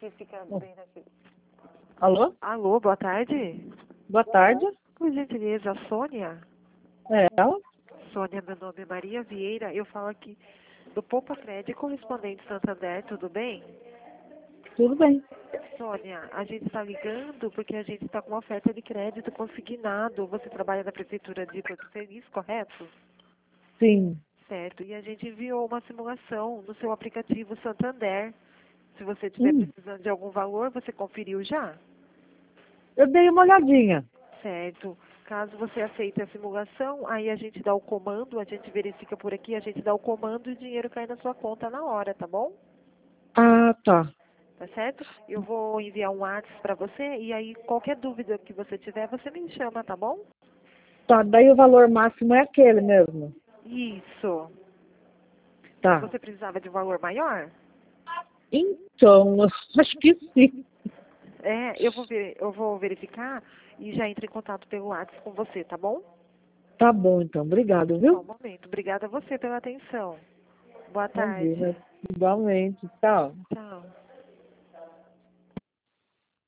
que fica Bom. bem daqui. Alô? Alô, boa tarde. Boa tarde. Por gentileza, Sônia? É ela? Sônia, meu nome é Maria Vieira. Eu falo aqui do Poupa Crédito Correspondente Santander, tudo bem? Tudo bem. Sônia, a gente está ligando porque a gente está com uma oferta de crédito consignado. Você trabalha na Prefeitura de Porto Feliz, correto? Sim. Certo. E a gente enviou uma simulação no seu aplicativo Santander. Se você estiver Hum, precisando de algum valor, você conferiu já? eu dei uma olhadinha. Certo. Caso você aceite a simulação, aí a gente dá o comando, a gente verifica por aqui, a gente dá o comando e o dinheiro cai na sua conta na hora, tá bom? Ah, tá. Tá certo? Eu vou enviar um WhatsApp para você e aí qualquer dúvida que você tiver, você me chama, tá bom? Tá, daí o valor máximo é aquele mesmo. Isso. Tá. Você precisava de um valor maior? Então, eu acho que sim. É, eu vou verificar e já entro em contato pelo WhatsApp com você, tá bom? Tá bom, então. Obrigado, Só um viu? momento. Obrigada a você pela atenção. Boa tarde. Imagina. Igualmente. Tchau. Tchau.